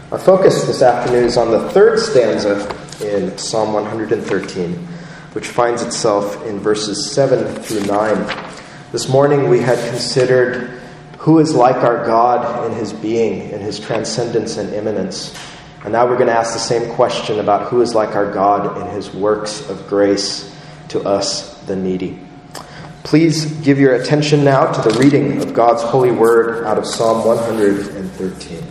Our focus this afternoon is on the third stanza in Psalm 113, which finds itself in verses 7 through 9. This morning we had considered who is like our God in his being, in his transcendence and immanence. And now we're going to ask the same question about who is like our God in his works of grace to us, the needy. Please give your attention now to the reading of God's holy word out of Psalm 113.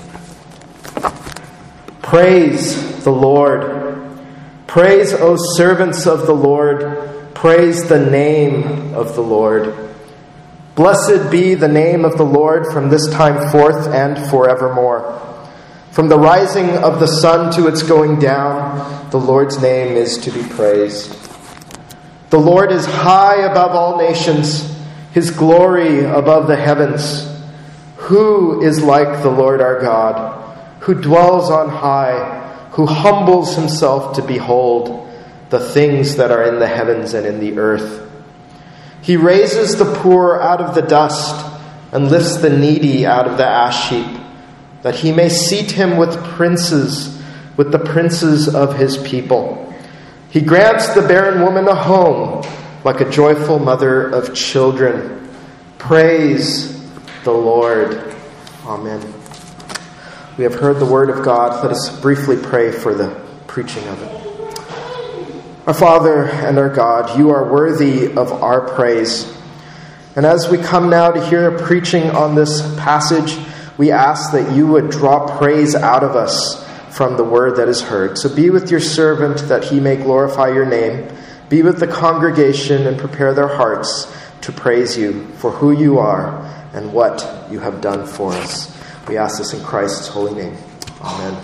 Praise the Lord. Praise, O servants of the Lord. Praise the name of the Lord. Blessed be the name of the Lord from this time forth and forevermore. From the rising of the sun to its going down, the Lord's name is to be praised. The Lord is high above all nations, his glory above the heavens. Who is like the Lord our God, who dwells on high, who humbles himself to behold the things that are in the heavens and in the earth? He raises the poor out of the dust and lifts the needy out of the ash heap, that he may seat him with the princes of his people. He grants the barren woman a home, like a joyful mother of children. Praise the Lord. Amen. We have heard the word of God. Let us briefly pray for the preaching of it. Our Father and our God, you are worthy of our praise. And as we come now to hear a preaching on this passage, we ask that you would draw praise out of us from the word that is heard. So be with your servant that he may glorify your name. Be with the congregation and prepare their hearts to praise you for who you are and what you have done for us. We ask this in Christ's holy name. Amen.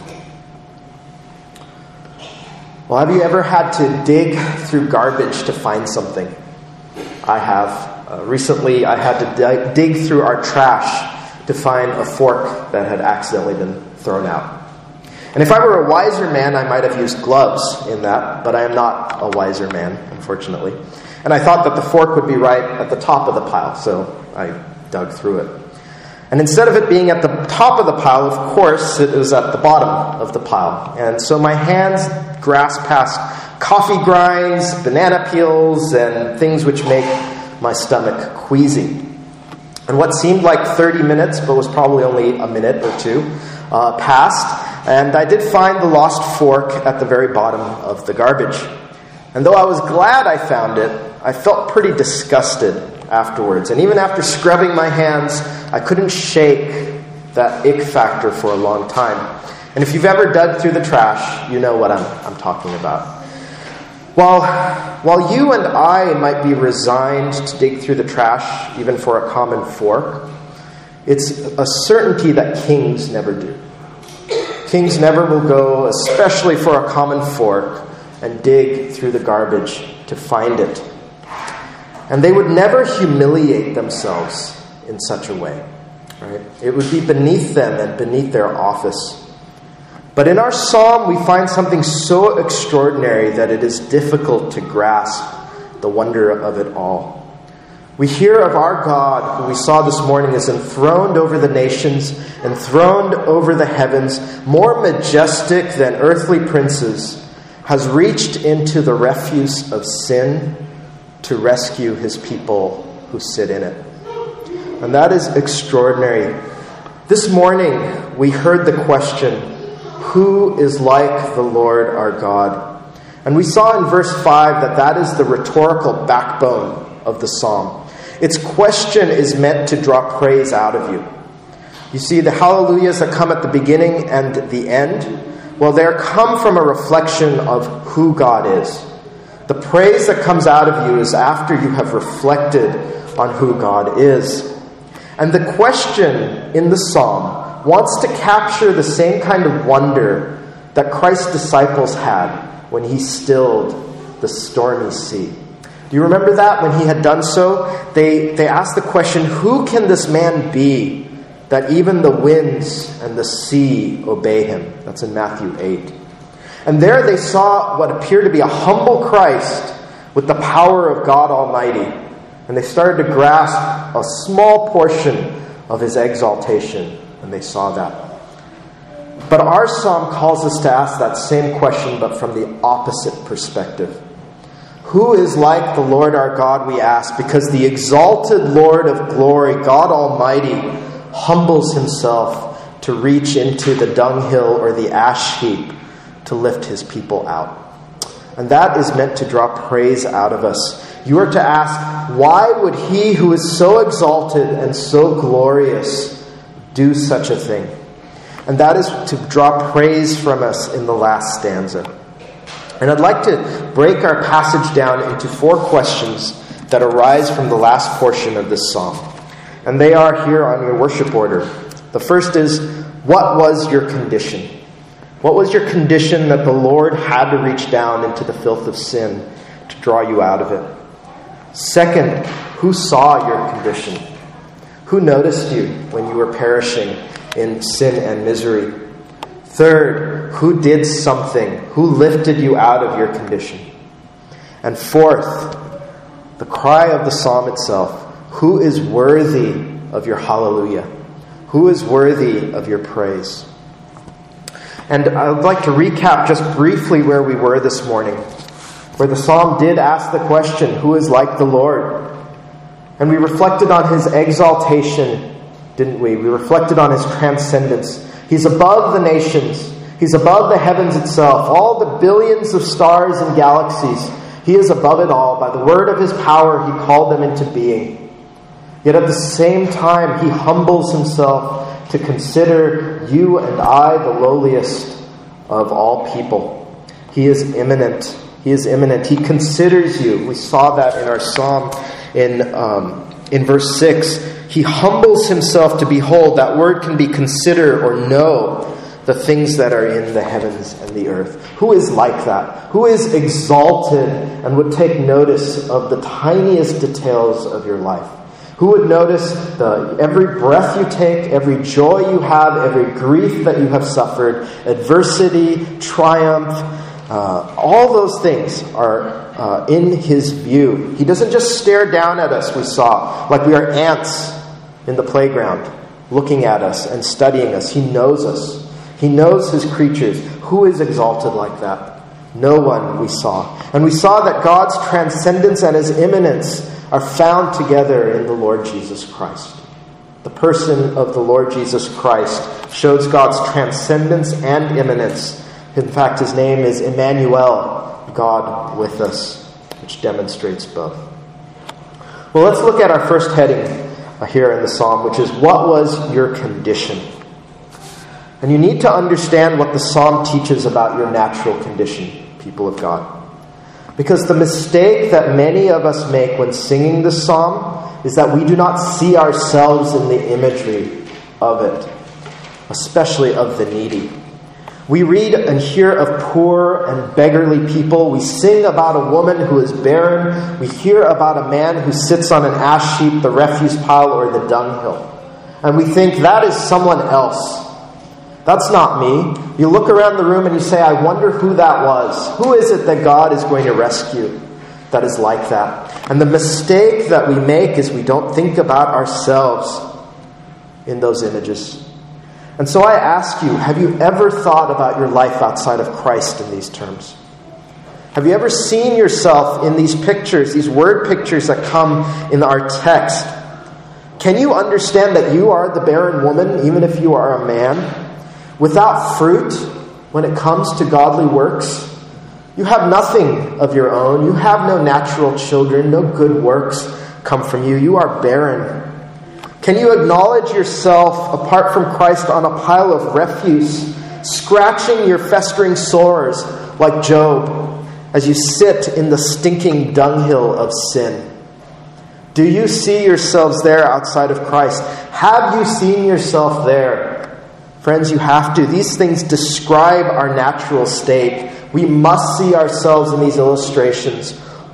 Well, have you ever had to dig through garbage to find something? I have. Recently, I had to dig through our trash to find a fork that had accidentally been thrown out. And if I were a wiser man, I might have used gloves in that, but I am not a wiser man, unfortunately. And I thought that the fork would be right at the top of the pile, so I dug through it. And instead of it being at the top of the pile, of course, it was at the bottom of the pile. And so my hands grasped past coffee grinds, banana peels, and things which make my stomach queasy. And what seemed like 30 minutes, but was probably only a minute or two, passed. And I did find the lost fork at the very bottom of the garbage. And though I was glad I found it, I felt pretty disgusted afterwards. And even after scrubbing my hands, I couldn't shake that ick factor for a long time. And if you've ever dug through the trash, you know what I'm talking about. While you and I might be resigned to dig through the trash, even for a common fork, it's a certainty that kings never do. Kings never will go, especially for a common fork, and dig through the garbage to find it. And they would never humiliate themselves in such a way. Right? It would be beneath them and beneath their office. But in our psalm, we find something so extraordinary that it is difficult to grasp the wonder of it all. We hear of our God, who we saw this morning, is enthroned over the nations, enthroned over the heavens, more majestic than earthly princes, has reached into the refuse of sin to rescue his people who sit in it. And that is extraordinary. This morning, we heard the question, who is like the Lord our God? And we saw in verse 5 that is the rhetorical backbone of the psalm. Its question is meant to draw praise out of you. You see, the hallelujahs that come at the beginning and the end, well, they come from a reflection of who God is. The praise that comes out of you is after you have reflected on who God is. And the question in the psalm wants to capture the same kind of wonder that Christ's disciples had when he stilled the stormy sea. Do you remember that? When he had done so, they asked the question, who can this man be that even the winds and the sea obey him? That's in Matthew 8. And there they saw what appeared to be a humble Christ with the power of God Almighty. And they started to grasp a small portion of his exaltation, and they saw that. But our psalm calls us to ask that same question, but from the opposite perspective. Who is like the Lord our God, we ask, because the exalted Lord of glory, God Almighty, humbles himself to reach into the dunghill or the ash heap to lift his people out. And that is meant to draw praise out of us. You are to ask, why would he who is so exalted and so glorious do such a thing? And that is to draw praise from us in the last stanza. And I'd like to break our passage down into 4 questions that arise from the last portion of this psalm. And they are here on your worship order. The first is, what was your condition? What was your condition that the Lord had to reach down into the filth of sin to draw you out of it? Second, who saw your condition? Who noticed you when you were perishing in sin and misery? Third, who did something? Who lifted you out of your condition? And fourth, the cry of the psalm itself. Who is worthy of your hallelujah? Who is worthy of your praise? And I would like to recap just briefly where we were this morning, where the psalm did ask the question, who is like the Lord? And we reflected on his exaltation, didn't we? We reflected on his transcendence. He's above the nations. He's above the heavens itself. All the billions of stars and galaxies. He is above it all. By the word of his power, he called them into being. Yet at the same time, he humbles himself to consider you and I the lowliest of all people. He is immanent. He is immanent. He considers you. We saw that in our psalm in verse 6. He humbles himself to behold. That word can be consider or know the things that are in the heavens and the earth. Who is like that? Who is exalted and would take notice of the tiniest details of your life? Who would notice every breath you take, every joy you have, every grief that you have suffered, adversity, triumph, all those things are in his view. He doesn't just stare down at us, we saw, like we are ants in the playground, looking at us and studying us. He knows us. He knows his creatures. Who is exalted like that? No one, we saw. And we saw that God's transcendence and his immanence are found together in the Lord Jesus Christ. The person of the Lord Jesus Christ shows God's transcendence and immanence. In fact, his name is Emmanuel, God with us, which demonstrates both. Well, let's look at our first heading here in the psalm, which is, what was your condition? And you need to understand what the psalm teaches about your natural condition, people of God. Because the mistake that many of us make when singing this psalm is that we do not see ourselves in the imagery of it, especially of the needy. We read and hear of poor and beggarly people. We sing about a woman who is barren. We hear about a man who sits on an ash heap, the refuse pile, or the dunghill. And we think that is someone else. That's not me. You look around the room and you say, I wonder who that was. Who is it that God is going to rescue that is like that? And the mistake that we make is we don't think about ourselves in those images. And so I ask you, have you ever thought about your life outside of Christ in these terms? Have you ever seen yourself in these pictures, these word pictures that come in our text? Can you understand that you are the barren woman, even if you are a man? Without fruit, when it comes to godly works, you have nothing of your own. You have no natural children. No good works come from you. You are barren. Can you acknowledge yourself, apart from Christ, on a pile of refuse, scratching your festering sores like Job, as you sit in the stinking dunghill of sin? Do you see yourselves there outside of Christ? Have you seen yourself there? Friends, you have to. These things describe our natural state. We must see ourselves in these illustrations.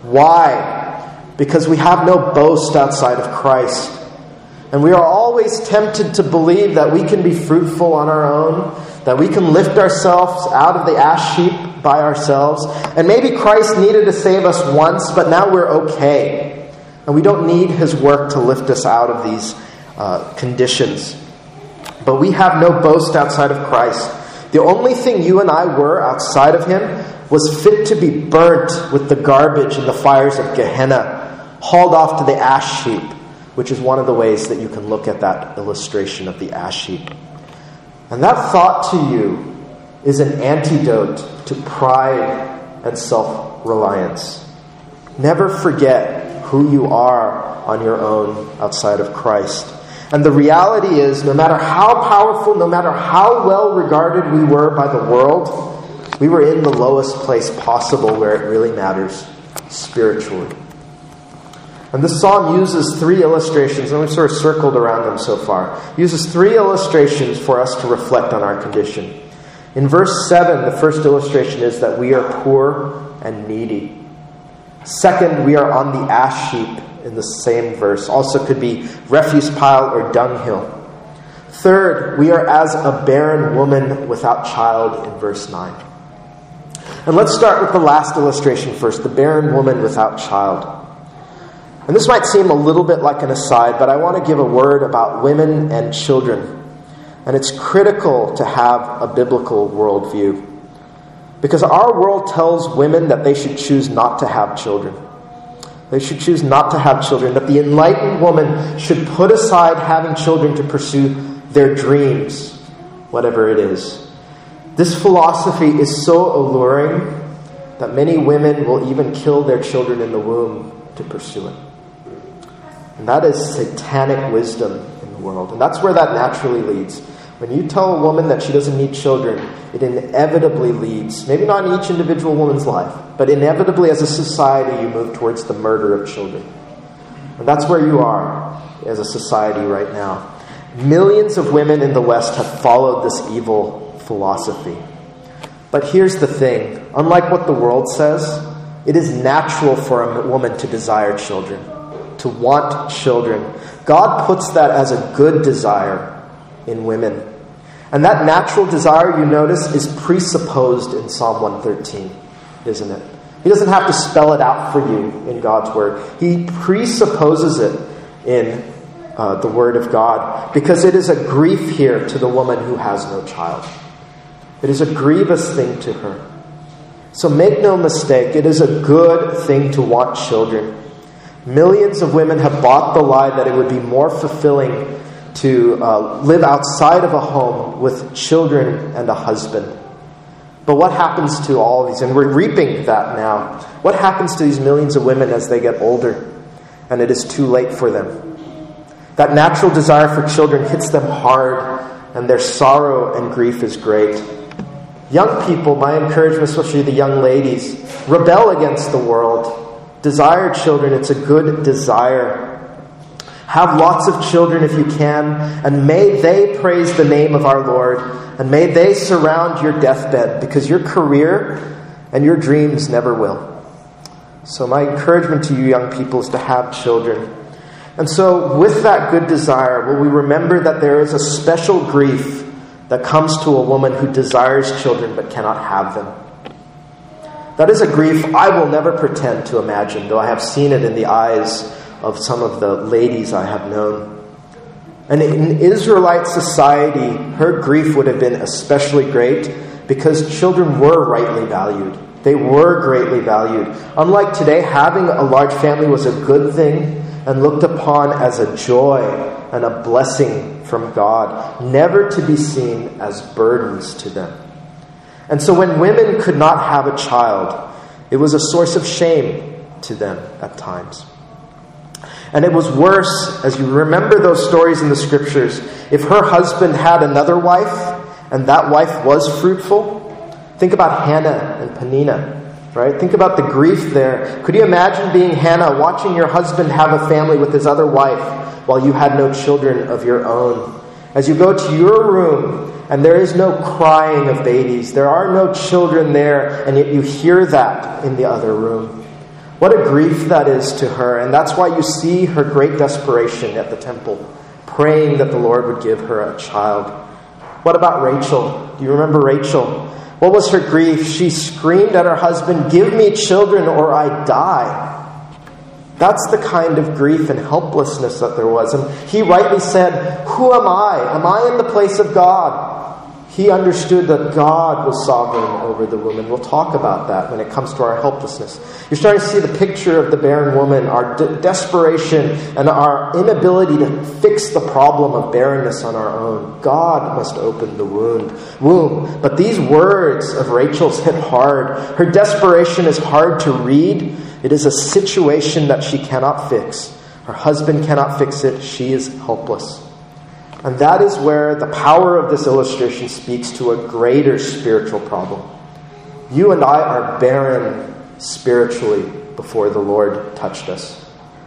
Why? Because we have no boast outside of Christ. And we are always tempted to believe that we can be fruitful on our own, that we can lift ourselves out of the ash heap by ourselves. And maybe Christ needed to save us once, but now we're okay. And we don't need his work to lift us out of these conditions. But we have no boast outside of Christ. The only thing you and I were outside of him was fit to be burnt with the garbage in the fires of Gehenna, hauled off to the ash heap, which is one of the ways that you can look at that illustration of the ash heap. And that thought to you is an antidote to pride and self-reliance. Never forget who you are on your own outside of Christ. And the reality is, no matter how powerful, no matter how well regarded we were by the world, we were in the lowest place possible where it really matters, spiritually. And this psalm uses three illustrations, and we've sort of circled around them so far. It uses three illustrations for us to reflect on our condition. In verse 7, the first illustration is that we are poor and needy. Second, we are on the ash heap in the same verse. Also could be refuse pile or dunghill. Third, we are as a barren woman without child in verse 9. And let's start with the last illustration first, the barren woman without child. And this might seem a little bit like an aside, but I want to give a word about women and children. And it's critical to have a biblical worldview. Because our world tells women that they should choose not to have children. They should choose not to have children. That the enlightened woman should put aside having children to pursue their dreams, whatever it is. This philosophy is so alluring that many women will even kill their children in the womb to pursue it. And that is satanic wisdom in the world. And that's where that naturally leads. When you tell a woman that she doesn't need children, it inevitably leads, maybe not in each individual woman's life, but inevitably as a society you move towards the murder of children. And that's where you are as a society right now. Millions of women in the West have followed this evil philosophy. But here's the thing. Unlike what the world says, it is natural for a woman to desire children, to want children. God puts that as a good desire in women. And that natural desire, you notice, is presupposed in Psalm 113, isn't it? He doesn't have to spell it out for you in God's Word. He presupposes it in the Word of God, because it is a grief here to the woman who has no child. It is a grievous thing to her. So make no mistake, it is a good thing to want children. Millions of women have bought the lie that it would be more fulfilling to live outside of a home with children and a husband. But what happens to all of these? And we're reaping that now. What happens to these millions of women as they get older and it is too late for them? That natural desire for children hits them hard, and their sorrow and grief is great. Young people, my encouragement, especially the young ladies, rebel against the world. Desire children. It's a good desire. Have lots of children if you can, and may they praise the name of our Lord, and may they surround your deathbed, because your career and your dreams never will. So my encouragement to you young people is to have children. And so with that good desire, will we remember that there is a special grief that comes to a woman who desires children but cannot have them. That is a grief I will never pretend to imagine, though I have seen it in the eyes of some of the ladies I have known. And in Israelite society, her grief would have been especially great because children were rightly valued. They were greatly valued. Unlike today, having a large family was a good thing and looked upon as a joy and a blessing from God, never to be seen as burdens to them. And so when women could not have a child, it was a source of shame to them at times. And it was worse, as you remember those stories in the scriptures, if her husband had another wife and that wife was fruitful. Think about Hannah and Peninnah, right? Think about the grief there. Could you imagine being Hannah, watching your husband have a family with his other wife while you had no children of your own? As you go to your room and there is no crying of babies, there are no children there, and yet you hear that in the other room. What a grief that is to her. And that's why you see her great desperation at the temple, praying that the Lord would give her a child. What about Rachel? Do you remember Rachel? What was her grief? She screamed at her husband, "Give me children or I die." That's the kind of grief and helplessness that there was. And he rightly said, "Who am I? Am I in the place of God?" He understood that God was sovereign over the woman. We'll talk about that when it comes to our helplessness. You're starting to see the picture of the barren woman, our desperation and our inability to fix the problem of barrenness on our own. God must open the womb. But these words of Rachel's hit hard. Her desperation is hard to read. It is a situation that she cannot fix. Her husband cannot fix it. She is helpless. And that is where the power of this illustration speaks to a greater spiritual problem. You and I are barren spiritually before the Lord touched us.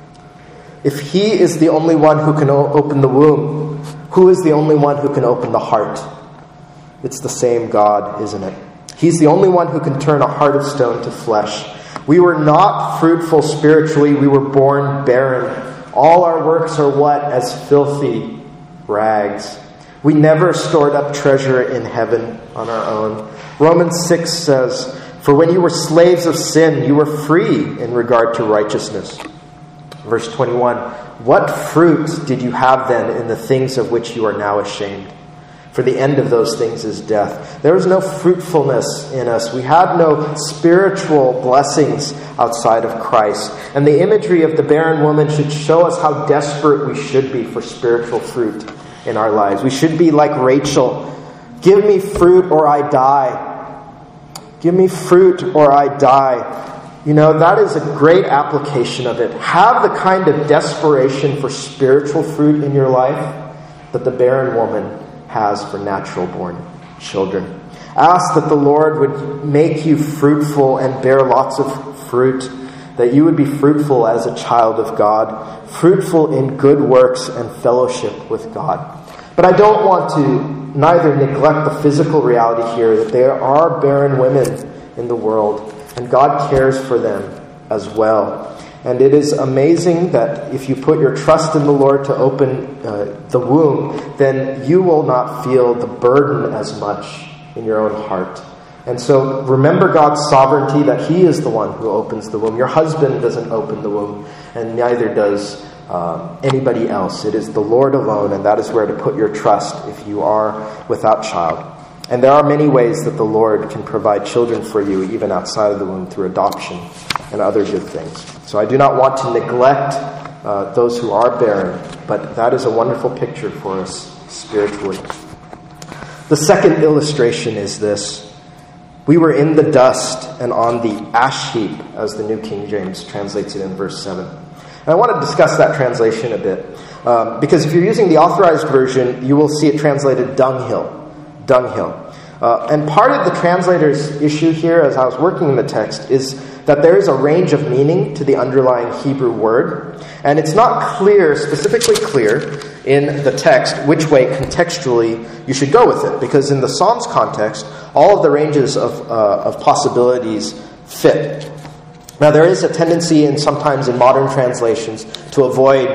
If He is the only one who can open the womb, who is the only one who can open the heart? It's the same God, isn't it? He's the only one who can turn a heart of stone to flesh. We were not fruitful spiritually. We were born barren. All our works are what? As filthy rags. We never stored up treasure in heaven on our own. Romans 6 says, "For when you were slaves of sin, you were free in regard to righteousness." Verse 21, "What fruit did you have then in the things of which you are now ashamed? For the end of those things is death." There was no fruitfulness in us. We had no spiritual blessings outside of Christ. And the imagery of the barren woman should show us how desperate we should be for spiritual fruit in our lives. We should be like Rachel. Give me fruit or I die. Give me fruit or I die. You know, that is a great application of it. Have the kind of desperation for spiritual fruit in your life that the barren woman has for natural-born children. Ask that the Lord would make you fruitful and bear lots of fruit, that you would be fruitful as a child of God, fruitful in good works and fellowship with God. But I don't want to neither neglect the physical reality here, that there are barren women in the world, and God cares for them as well. And it is amazing that if you put your trust in the Lord to open the womb, then you will not feel the burden as much in your own heart. And so remember God's sovereignty, that He is the one who opens the womb. Your husband doesn't open the womb, and neither does anybody else. It is the Lord alone, and that is where to put your trust if you are without child. And there are many ways that the Lord can provide children for you, even outside of the womb, through adoption and other good things. So I do not want to neglect those who are barren, but that is a wonderful picture for us spiritually. The second illustration is this. We were in the dust and on the ash heap, as the New King James translates it in verse 7. And I want to discuss that translation a bit, because if you're using the Authorized Version, you will see it translated dunghill. Dunghill. And part of the translator's issue here, as I was working in the text, is that there is a range of meaning to the underlying Hebrew word. And it's not clear, specifically clear, in the text which way contextually you should go with it. Because in the Psalms context, all of the ranges of possibilities fit. Now, there is a tendency sometimes in modern translations to avoid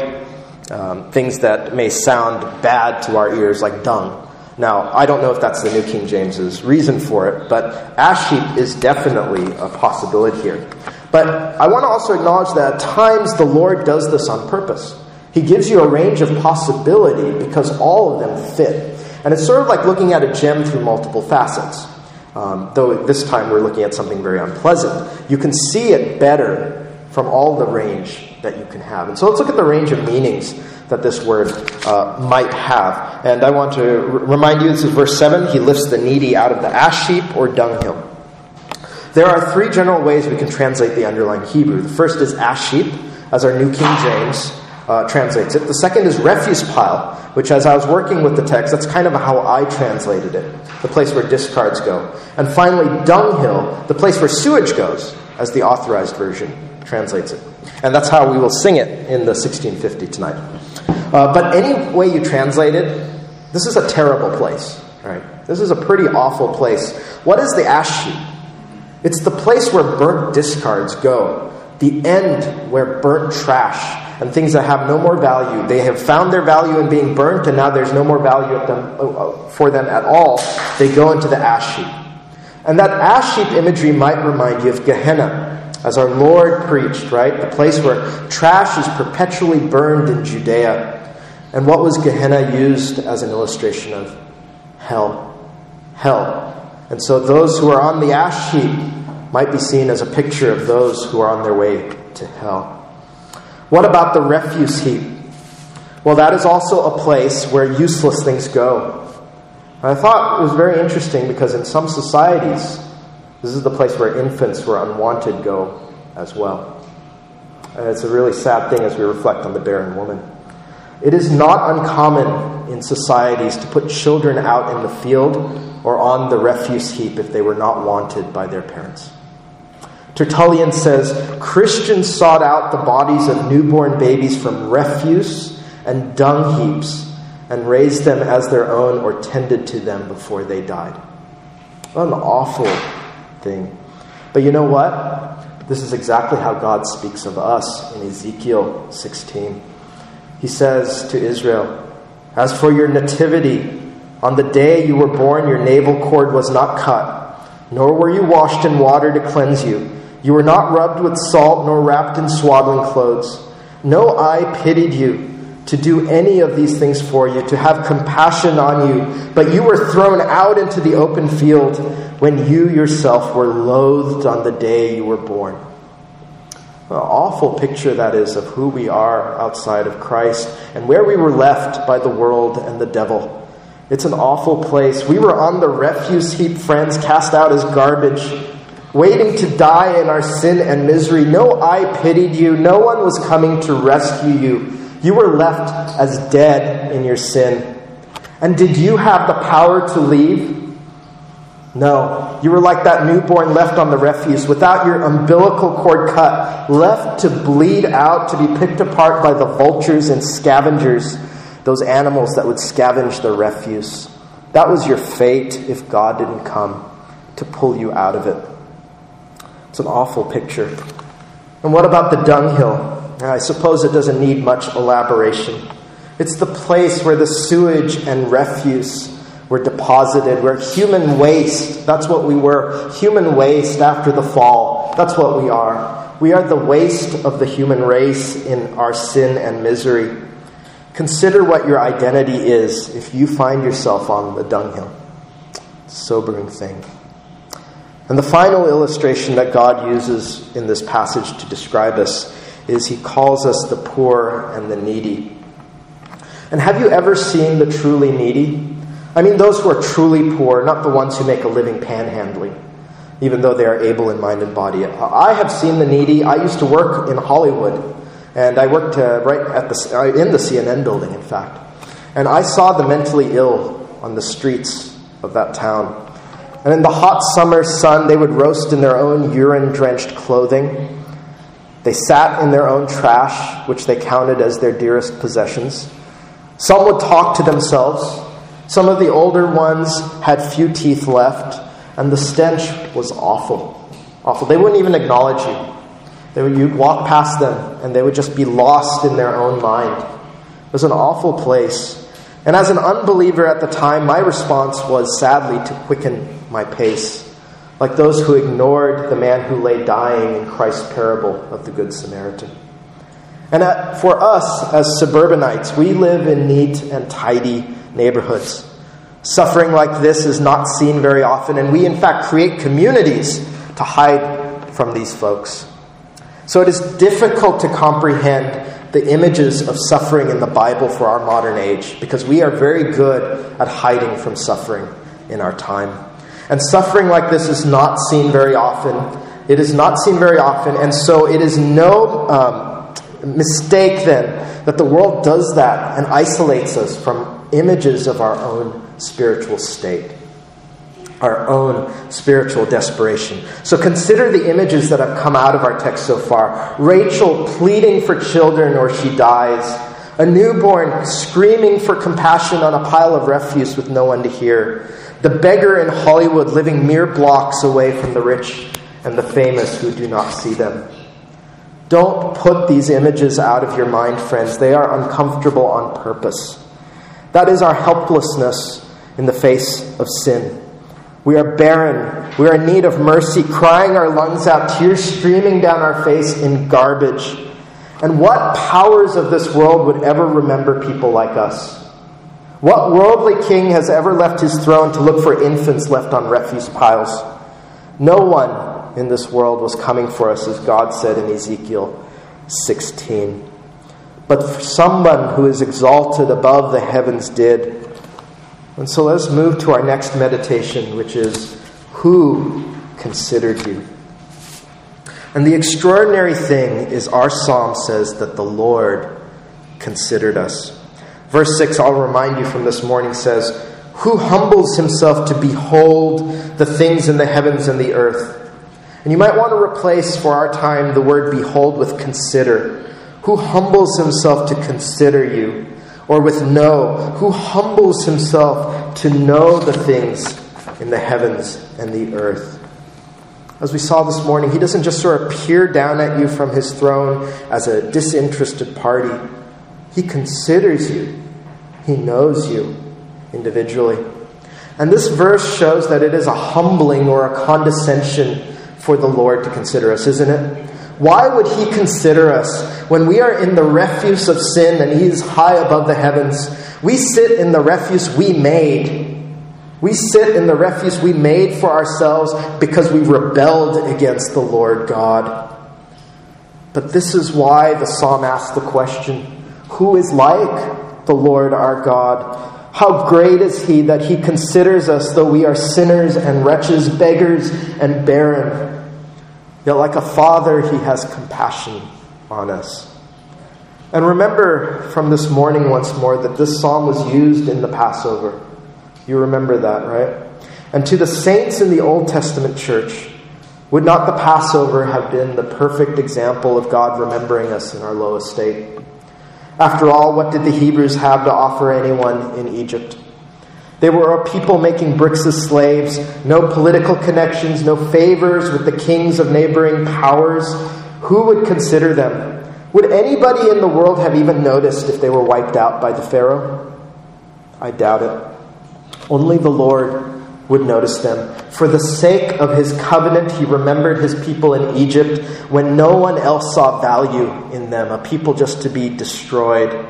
things that may sound bad to our ears, like dung. Now, I don't know if that's the New King James's reason for it, but ash heap is definitely a possibility here. But I want to also acknowledge that at times the Lord does this on purpose. He gives you a range of possibility because all of them fit. And it's sort of like looking at a gem through multiple facets. Though this time we're looking at something very unpleasant. You can see it better from all the range that you can have. And so let's look at the range of meanings that this word might have. And I want to remind you, this is verse 7, He lifts the needy out of the ash heap or dunghill. There are three general ways we can translate the underlying Hebrew. The first is ash heap, as our New King James translates it. The second is refuse pile, which as I was working with the text, that's kind of how I translated it, the place where discards go. And finally, dunghill, the place where sewage goes, as the Authorized Version translates it. And that's how we will sing it in the 1650 tonight. But any way you translate it, this is a terrible place. Right? This is a pretty awful place. What is the ash heap? It's the place where burnt discards go. The end where burnt trash and things that have no more value. They have found their value in being burnt, and now there's no more value for them at all. They go into the ash heap. And that ash heap imagery might remind you of Gehenna, as our Lord preached, right? The place where trash is perpetually burned in Judea. And what was Gehenna used as an illustration of? Hell. hell. And so those who are on the ash heap might be seen as a picture of those who are on their way to hell. What about the refuse heap? Well, that is also a place where useless things go. I thought it was very interesting because in some societies, this is the place where infants who are unwanted go as well. And it's a really sad thing as we reflect on the barren woman. It is not uncommon in societies to put children out in the field or on the refuse heap if they were not wanted by their parents. Tertullian says, Christians sought out the bodies of newborn babies from refuse and dung heaps and raised them as their own or tended to them before they died. What an awful thing. But you know what? This is exactly how God speaks of us in Ezekiel 16. He says to Israel, as for your nativity, on the day you were born, your navel cord was not cut, nor were you washed in water to cleanse you. You were not rubbed with salt, nor wrapped in swaddling clothes. No eye pitied you to do any of these things for you, to have compassion on you, but you were thrown out into the open field when you yourself were loathed on the day you were born. What an awful picture that is of who we are outside of Christ and where we were left by the world and the devil. It's an awful place. We were on the refuse heap, friends, cast out as garbage, waiting to die in our sin and misery. No eye pitied you. No one was coming to rescue you. You were left as dead in your sin. And did you have the power to leave? No. You were like that newborn left on the refuse, without your umbilical cord cut, left to bleed out, to be picked apart by the vultures and scavengers, those animals that would scavenge the refuse. That was your fate if God didn't come to pull you out of it. It's an awful picture. And what about the dunghill? I suppose it doesn't need much elaboration. It's the place where the sewage and refuse were deposited, where human waste, that's what we were, human waste after the fall. That's what we are. We are the waste of the human race in our sin and misery. Consider what your identity is if you find yourself on the dunghill. Sobering thing. And the final illustration that God uses in this passage to describe us is he calls us the poor and the needy. And have you ever seen the truly needy? I mean those who are truly poor, not the ones who make a living panhandling, even though they are able in mind and body. I have seen the needy. I used to work in Hollywood, and I worked in the CNN building, in fact. And I saw the mentally ill on the streets of that town. And in the hot summer sun, they would roast in their own urine-drenched clothing. They sat in their own trash, which they counted as their dearest possessions. Some would talk to themselves. Some of the older ones had few teeth left, and the stench was awful. Awful. They wouldn't even acknowledge you. You'd walk past them, and they would just be lost in their own mind. It was an awful place. And as an unbeliever at the time, my response was sadly to quicken my pace, like those who ignored the man who lay dying in Christ's parable of the Good Samaritan. And for us as suburbanites, we live in neat and tidy neighborhoods. Suffering like this is not seen very often, and we in fact create communities to hide from these folks. So it is difficult to comprehend the images of suffering in the Bible for our modern age, because we are very good at hiding from suffering in our time. And suffering like this is not seen very often. It is not seen very often, and so it is no mistake then that the world does that and isolates us from images of our own spiritual state, our own spiritual desperation. So consider the images that have come out of our text so far. Rachel pleading for children or she dies. A newborn screaming for compassion on a pile of refuse with no one to hear. The beggar in Hollywood living mere blocks away from the rich and the famous who do not see them. Don't put these images out of your mind, friends. They are uncomfortable on purpose. That is our helplessness in the face of sin. We are barren. We are in need of mercy, crying our lungs out, tears streaming down our face in garbage. And what powers of this world would ever remember people like us? What worldly king has ever left his throne to look for infants left on refuse piles? No one in this world was coming for us, as God said in Ezekiel 16. But someone who is exalted above the heavens did. And so let's move to our next meditation, which is, who considered you? And the extraordinary thing is our psalm says that the Lord considered us. Verse 6, I'll remind you from this morning, says, who humbles himself to behold the things in the heavens and the earth? And you might want to replace for our time the word behold with consider. Who humbles himself to consider you? Or with know. Who humbles himself to know the things in the heavens and the earth? As we saw this morning, he doesn't just sort of peer down at you from his throne as a disinterested party. He considers you. He knows you individually. And this verse shows that it is a humbling or a condescension for the Lord to consider us, isn't it? Why would he consider us when we are in the refuse of sin and he is high above the heavens? We sit in the refuse we made. We sit in the refuse we made for ourselves because we rebelled against the Lord God. But this is why the psalm asks the question, who is like the Lord our God? How great is he that he considers us though we are sinners and wretches, beggars and barren. Yet like a father, he has compassion on us. And remember from this morning once more that this psalm was used in the Passover. You remember that, right? And to the saints in the Old Testament church, would not the Passover have been the perfect example of God remembering us in our low estate? After all, what did the Hebrews have to offer anyone in Egypt? They were a people making bricks as slaves, no political connections, no favors with the kings of neighboring powers. Who would consider them? Would anybody in the world have even noticed if they were wiped out by the Pharaoh? I doubt it. Only the Lord would notice them. For the sake of his covenant, he remembered his people in Egypt when no one else saw value in them, a people just to be destroyed.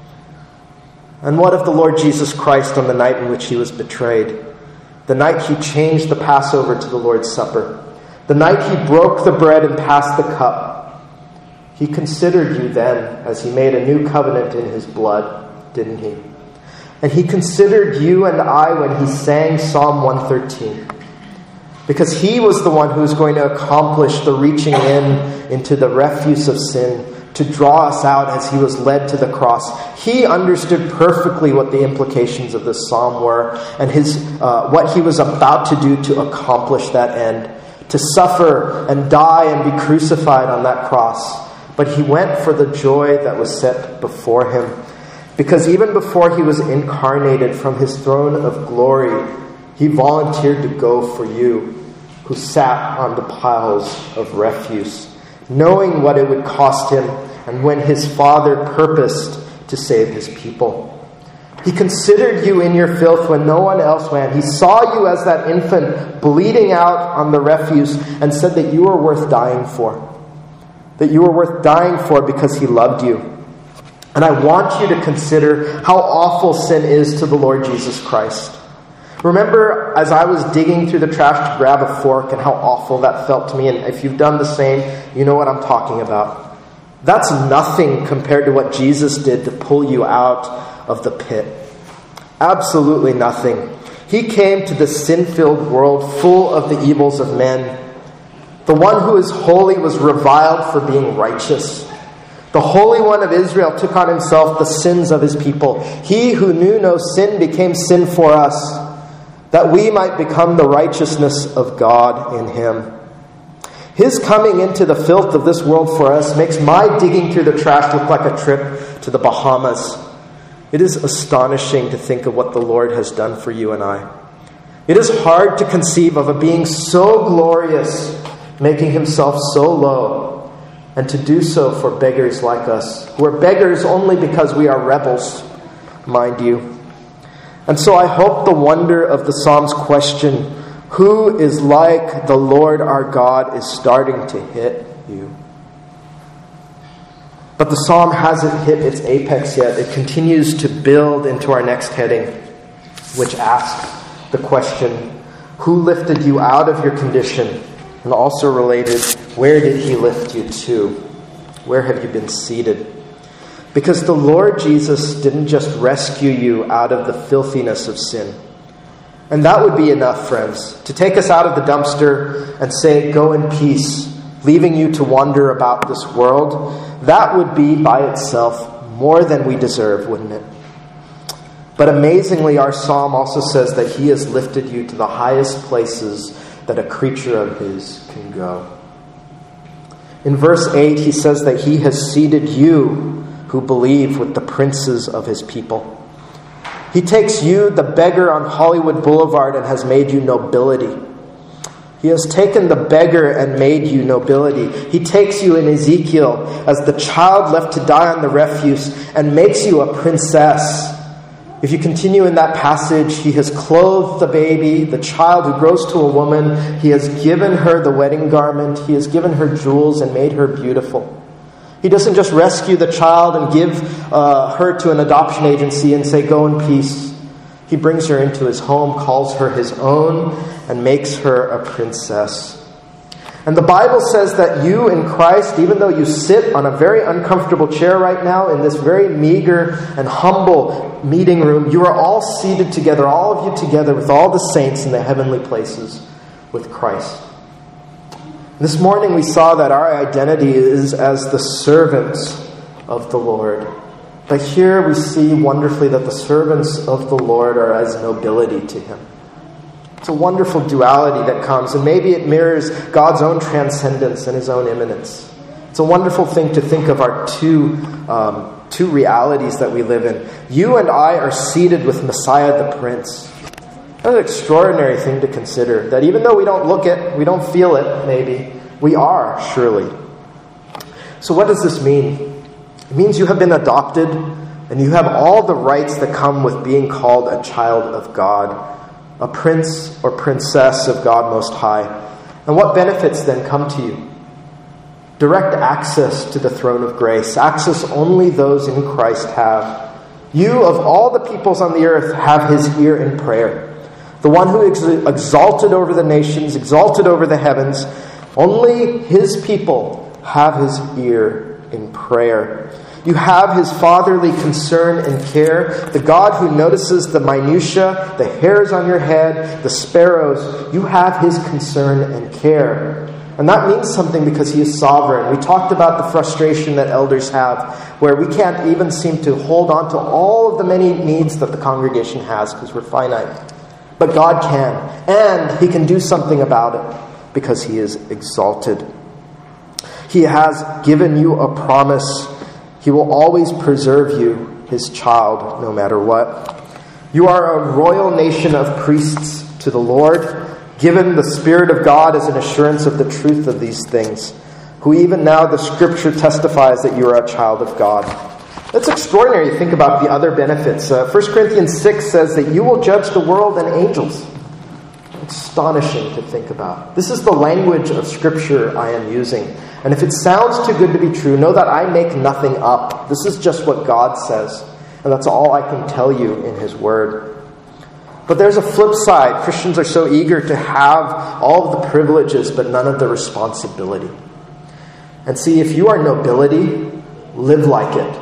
And what of the Lord Jesus Christ on the night in which he was betrayed? The night he changed the Passover to the Lord's Supper. The night he broke the bread and passed the cup. He considered you then as he made a new covenant in his blood, didn't he? And he considered you and I when he sang Psalm 113. Because he was the one who was going to accomplish the reaching into the refuse of sin, to draw us out as he was led to the cross. He understood perfectly what the implications of this psalm were and what he was about to do to accomplish that end, to suffer and die and be crucified on that cross. But he went for the joy that was set before him. Because even before he was incarnated from his throne of glory, he volunteered to go for you, who sat on the piles of refuse, knowing what it would cost him and when his Father purposed to save his people. He considered you in your filth when no one else went. He saw you as that infant bleeding out on the refuse and said that you were worth dying for. That you were worth dying for because he loved you. And I want you to consider how awful sin is to the Lord Jesus Christ. Remember, as I was digging through the trash to grab a fork and how awful that felt to me, and if you've done the same, you know what I'm talking about. That's nothing compared to what Jesus did to pull you out of the pit. Absolutely nothing. He came to the sin-filled world full of the evils of men. The one who is holy was reviled for being righteous. The Holy One of Israel took on himself the sins of his people. He who knew no sin became sin for us, that we might become the righteousness of God in him. His coming into the filth of this world for us makes my digging through the trash look like a trip to the Bahamas. It is astonishing to think of what the Lord has done for you and I. It is hard to conceive of a being so glorious, making himself so low, and to do so for beggars like us, who are beggars only because we are rebels, mind you. And so I hope the wonder of the Psalm's question, who is like the Lord our God, is starting to hit you. But the psalm hasn't hit its apex yet. It continues to build into our next heading, which asks the question, who lifted you out of your condition? And also related, where did he lift you to? Where have you been seated? Because the Lord Jesus didn't just rescue you out of the filthiness of sin. And that would be enough, friends, to take us out of the dumpster and say, go in peace, leaving you to wander about this world. That would be by itself more than we deserve, wouldn't it? But amazingly, our psalm also says that he has lifted you to the highest places that a creature of his can go. In verse 8, he says that he has seated you who believe with the princes of his people. He takes you, the beggar on Hollywood Boulevard, and has made you nobility. He has taken the beggar and made you nobility. He takes you in Ezekiel as the child left to die on the refuse and makes you a princess. If you continue in that passage, he has clothed the baby, the child who grows to a woman. He has given her the wedding garment. He has given her jewels and made her beautiful. He doesn't just rescue the child and give her to an adoption agency and say, go in peace. He brings her into his home, calls her his own, and makes her a princess. And the Bible says that you in Christ, even though you sit on a very uncomfortable chair right now in this very meager and humble meeting room, you are all seated together, all of you together with all the saints in the heavenly places with Christ. This morning we saw that our identity is as the servants of the Lord. But here we see wonderfully that the servants of the Lord are as nobility to him. It's a wonderful duality that comes, and maybe it mirrors God's own transcendence and his own immanence. It's a wonderful thing to think of our two realities that we live in. You and I are seated with Messiah the Prince. That's an extraordinary thing to consider, that even though we don't look it, we don't feel it, maybe, we are, surely. So what does this mean? It means you have been adopted, and you have all the rights that come with being called a child of God, a prince or princess of God Most High. And what benefits then come to you? Direct access to the throne of grace, access only those in Christ have. You, of all the peoples on the earth, have his ear in prayer. The one who exalted over the nations, exalted over the heavens, only his people have his ear in prayer. You have his fatherly concern and care. The God who notices the minutiae, the hairs on your head, the sparrows, you have his concern and care. And that means something because he is sovereign. We talked about the frustration that elders have, where we can't even seem to hold on to all of the many needs that the congregation has because we're finite. But God can, and he can do something about it because he is exalted. He has given you a promise. He will always preserve you, his child, no matter what. You are a royal nation of priests to the Lord, given the Spirit of God as an assurance of the truth of these things, who even now the Scripture testifies that you are a child of God. That's extraordinary to think about the other benefits. 1 Corinthians 6 says that you will judge the world and angels. Astonishing to think about. This is the language of Scripture I am using. And if it sounds too good to be true, know that I make nothing up. This is just what God says. And that's all I can tell you in his word. But there's a flip side. Christians are so eager to have all of the privileges, but none of the responsibility. And see, if you are nobility, live like it.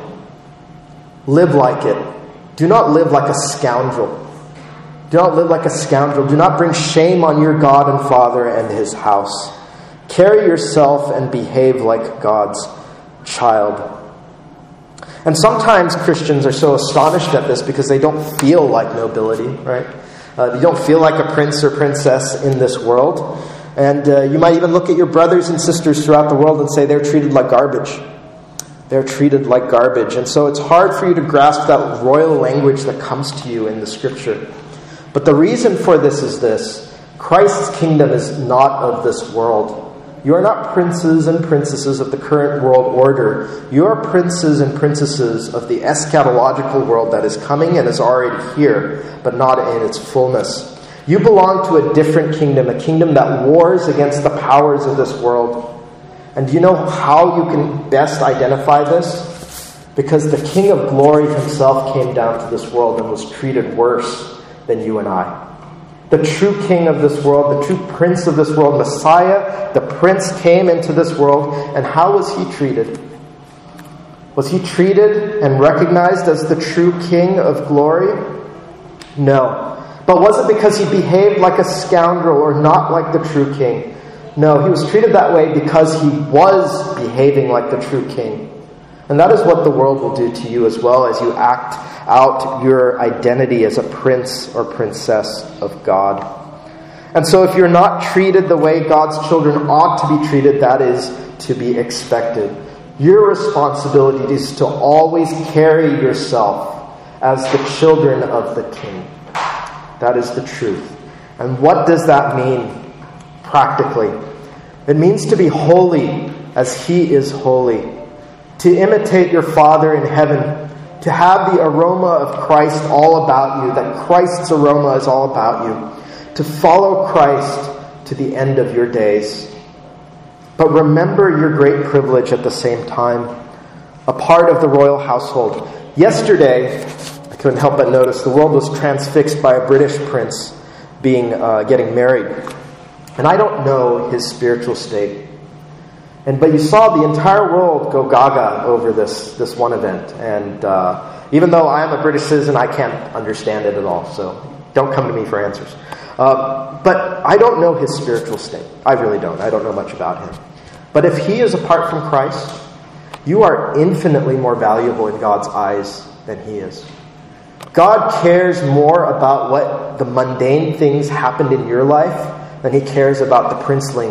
Live like it. Do not live like a scoundrel. Do not live like a scoundrel. Do not bring shame on your God and Father and his house. Carry yourself and behave like God's child. And sometimes Christians are so astonished at this because they don't feel like nobility, right? They don't feel like a prince or princess in this world. And you might even look at your brothers and sisters throughout the world and say they're treated like garbage. They're treated like garbage. And so it's hard for you to grasp that royal language that comes to you in the Scripture. But the reason for this is this. Christ's kingdom is not of this world. You are not princes and princesses of the current world order. You are princes and princesses of the eschatological world that is coming and is already here, but not in its fullness. You belong to a different kingdom, a kingdom that wars against the powers of this world. And do you know how you can best identify this? Because the King of Glory himself came down to this world and was treated worse than you and I. The true King of this world, the true Prince of this world, Messiah, the Prince came into this world, and how was he treated? Was he treated and recognized as the true King of Glory? No. But was it because he behaved like a scoundrel or not like the true King? No, he was treated that way because he was behaving like the true King. And that is what the world will do to you as well as you act out your identity as a prince or princess of God. And so if you're not treated the way God's children ought to be treated, that is to be expected. Your responsibility is to always carry yourself as the children of the King. That is the truth. And what does that mean practically? It means to be holy as He is holy. To imitate your Father in heaven. To have the aroma of Christ all about you. That Christ's aroma is all about you. To follow Christ to the end of your days. But remember your great privilege at the same time. A part of the royal household. Yesterday, I couldn't help but notice the world was transfixed by a British prince getting married. And I don't know his spiritual state. But you saw the entire world go gaga over this one event. And even though I am a British citizen, I can't understand it at all. So don't come to me for answers. But I don't know his spiritual state. I really don't. I don't know much about him. But if he is apart from Christ, you are infinitely more valuable in God's eyes than he is. God cares more about what the mundane things happened in your life than he cares about the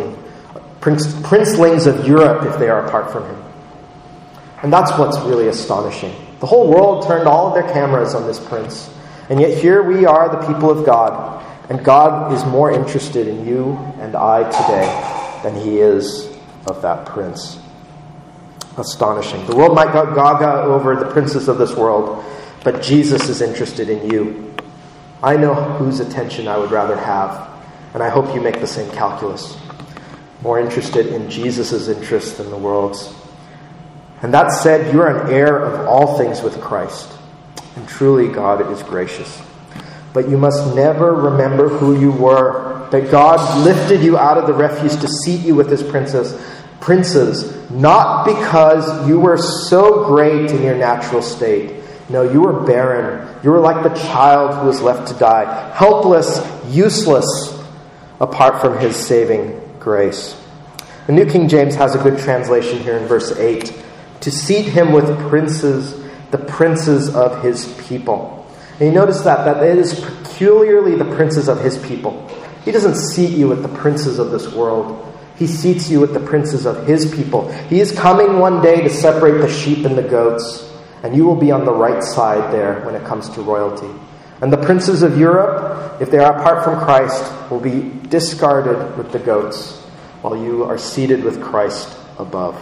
princelings of Europe if they are apart from him. And that's what's really astonishing. The whole world turned all of their cameras on this prince. And yet here we are, the people of God. And God is more interested in you and I today than he is of that prince. Astonishing. The world might go gaga over the princes of this world, but Jesus is interested in you. I know whose attention I would rather have, and I hope you make the same calculus. More interested in Jesus' interest than the world's. And that said, you are an heir of all things with Christ. And truly God is gracious. But you must never remember who you were. That God lifted you out of the refuse to seat you with his princes, not because you were so great in your natural state. No, you were barren. You were like the child who was left to die. Helpless, useless, apart from his saving grace. The New King James has a good translation here in verse 8. To seat him with princes, the princes of his people. And you notice that it is peculiarly the princes of his people. He doesn't seat you with the princes of this world. He seats you with the princes of his people. He is coming one day to separate the sheep and the goats. And you will be on the right side there when it comes to royalty. And the princes of Europe, if they are apart from Christ, will be discarded with the goats, while you are seated with Christ above.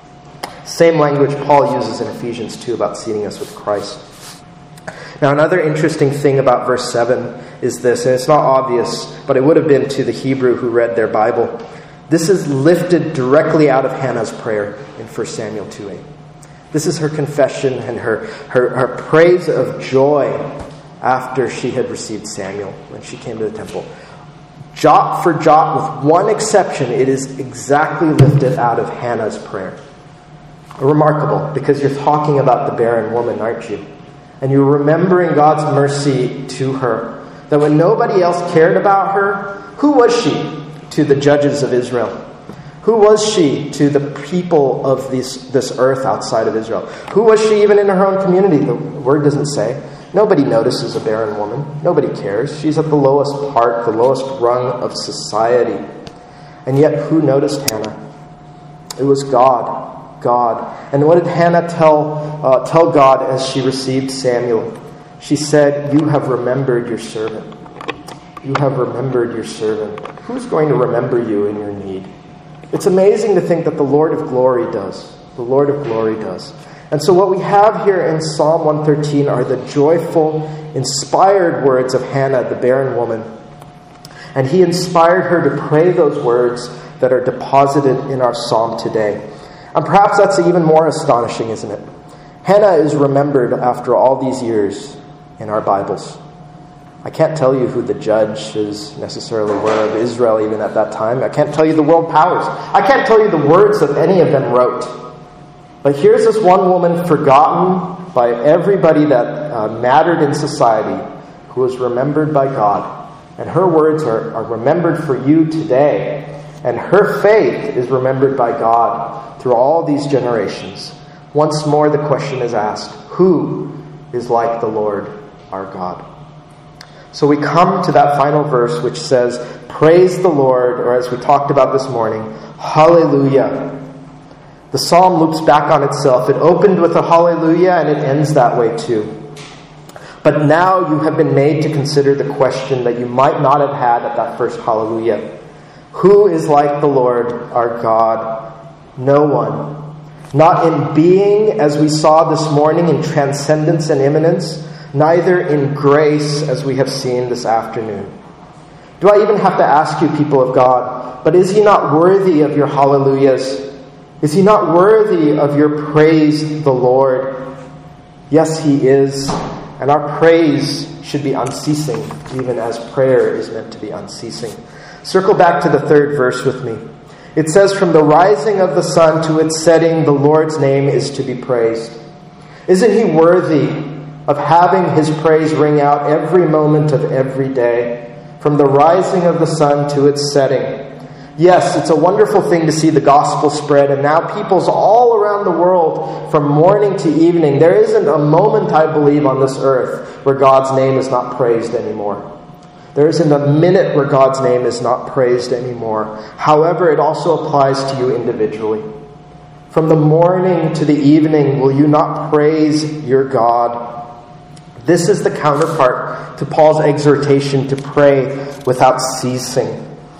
Same language Paul uses in Ephesians 2 about seating us with Christ. Now, another interesting thing about verse 7 is this, and it's not obvious, but it would have been to the Hebrew who read their Bible. This is lifted directly out of Hannah's prayer in 1 Samuel 2:8. This is her confession and her praise of joy after she had received Samuel when she came to the temple. Jot for jot, with one exception, it is exactly lifted out of Hannah's prayer. Remarkable, because you're talking about the barren woman, aren't you? And you're remembering God's mercy to her. That when nobody else cared about her, who was she to the judges of Israel? Who was she to the people of this earth outside of Israel? Who was she even in her own community? The word doesn't say. Nobody notices a barren woman. Nobody cares. She's at the lowest part, the lowest rung of society. And yet, who noticed Hannah? It was God. And what did Hannah tell God as she received Samuel? She said, "You have remembered your servant. You have remembered your servant." Who's going to remember you in your need? It's amazing to think that the Lord of glory does. The Lord of glory does. And so what we have here in Psalm 113 are the joyful, inspired words of Hannah, the barren woman. And he inspired her to pray those words that are deposited in our psalm today. And perhaps that's even more astonishing, isn't it? Hannah is remembered after all these years in our Bibles. I can't tell you who the judges necessarily were of Israel even at that time. I can't tell you the world powers. I can't tell you the words that any of them wrote. But here's this one woman forgotten by everybody that mattered in society, who was remembered by God. And her words are remembered for you today. And her faith is remembered by God through all these generations. Once more the question is asked, who is like the Lord our God? So we come to that final verse which says, praise the Lord, or as we talked about this morning, hallelujah. The psalm loops back on itself. It opened with a hallelujah and it ends that way too. But now you have been made to consider the question that you might not have had at that first hallelujah. Who is like the Lord our God? No one. Not in being, as we saw this morning, in transcendence and immanence, neither in grace, as we have seen this afternoon. Do I even have to ask you, people of God, but is he not worthy of your hallelujahs? Is he not worthy of your praise the Lord? Yes, he is. And our praise should be unceasing, even as prayer is meant to be unceasing. Circle back to the third verse with me. It says, from the rising of the sun to its setting, the Lord's name is to be praised. Isn't he worthy of having his praise ring out every moment of every day? From the rising of the sun to its setting. Yes, it's a wonderful thing to see the gospel spread, and now peoples all around the world, from morning to evening, there isn't a moment, I believe, on this earth where God's name is not praised anymore. There isn't a minute where God's name is not praised anymore. However, it also applies to you individually. From the morning to the evening, will you not praise your God? This is the counterpart to Paul's exhortation to pray without ceasing.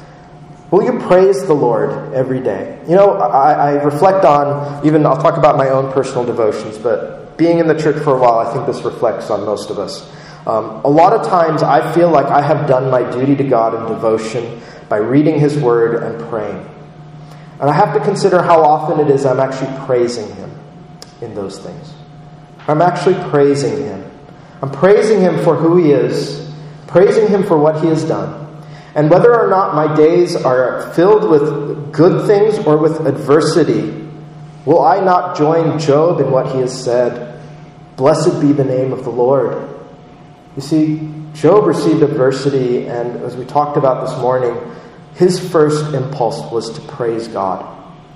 Will you praise the Lord every day? You know, I reflect on, even I'll talk about my own personal devotions, but being in the church for a while, I think this reflects on most of us. A lot of times I feel like I have done my duty to God in devotion by reading his word and praying. And I have to consider how often it is I'm actually praising him in those things. I'm actually praising him. I'm praising him for who he is, praising him for what he has done. And whether or not my days are filled with good things or with adversity, will I not join Job in what he has said? Blessed be the name of the Lord. You see, Job received adversity, and as we talked about this morning, his first impulse was to praise God.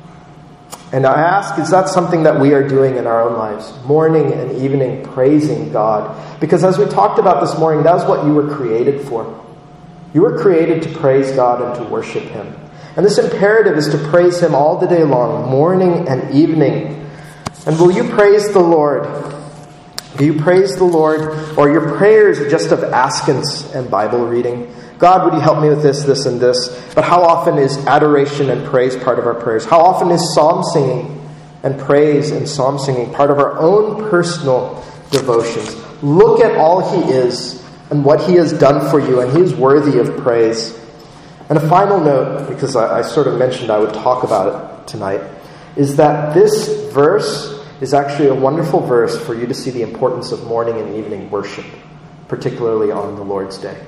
And I ask, is that something that we are doing in our own lives? Morning and evening praising God. Because as we talked about this morning, that's what you were created for. You were created to praise God and to worship him. And this imperative is to praise him all the day long, morning and evening. And will you praise the Lord? Do you praise the Lord? Or your prayers are just of askance and Bible reading? God, would you help me with this, this, and this? But how often is adoration and praise part of our prayers? How often is psalm singing and praise and psalm singing part of our own personal devotions? Look at all he is and what he has done for you, and he is worthy of praise. And a final note, because I sort of mentioned I would talk about it tonight, is that this verse is actually a wonderful verse for you to see the importance of morning and evening worship, particularly on the Lord's Day.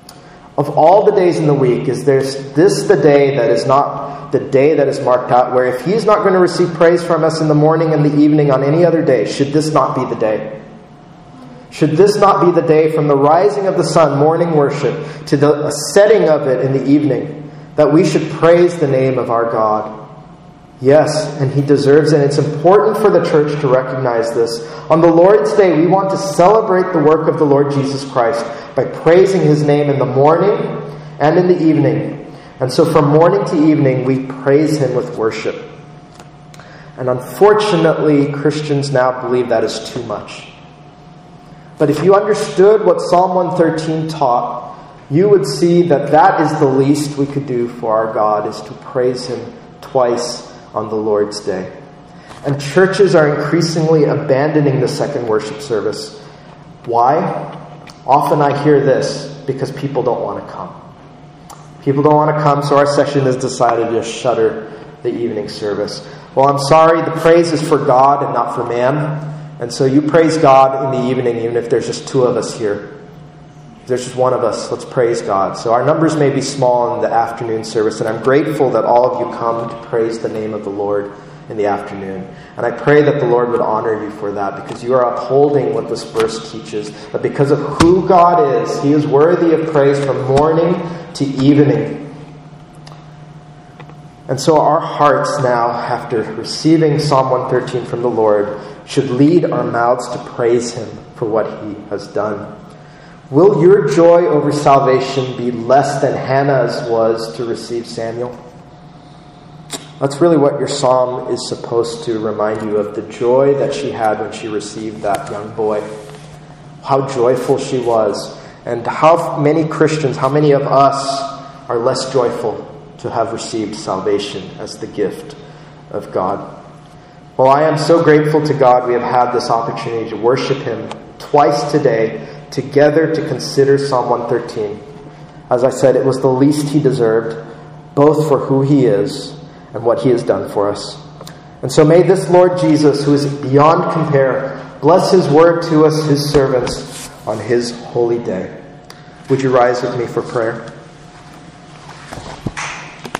Of all the days in the week, is this the day that is not the day that is marked out, where if he's not going to receive praise from us in the morning and the evening on any other day, should this not be the day? Should this not be the day from the rising of the sun, morning worship, to the setting of it in the evening, that we should praise the name of our God? Yes, and he deserves it. And it's important for the church to recognize this. On the Lord's Day, we want to celebrate the work of the Lord Jesus Christ by praising his name in the morning and in the evening. And so from morning to evening, we praise him with worship. And unfortunately, Christians now believe that is too much. But if you understood what Psalm 113 taught, you would see that that is the least we could do for our God, is to praise him twice on the Lord's Day. And churches are increasingly abandoning the second worship service. Why? Often I hear this, because people don't want to come. People don't want to come, so our session has decided to shutter the evening service. Well, I'm sorry, the praise is for God and not for man. And so you praise God in the evening, even if there's just two of us here. If there's just one of us, let's praise God. So our numbers may be small in the afternoon service, and I'm grateful that all of you come to praise the name of the Lord in the afternoon. And I pray that the Lord would honor you for that, because you are upholding what this verse teaches. That because of who God is, He is worthy of praise from morning to evening. And so our hearts now, after receiving Psalm 113 from the Lord, should lead our mouths to praise Him for what He has done. Will your joy over salvation be less than Hannah's was to receive Samuel? That's really what your psalm is supposed to remind you of, the joy that she had when she received that young boy. How joyful she was. And how many Christians, how many of us are less joyful to have received salvation as the gift of God? Well, I am so grateful to God we have had this opportunity to worship Him twice today, together to consider Psalm 113. As I said, it was the least He deserved, both for who He is and what He has done for us. And so may this Lord Jesus, who is beyond compare, bless His word to us, His servants, on His holy day. Would you rise with me for prayer?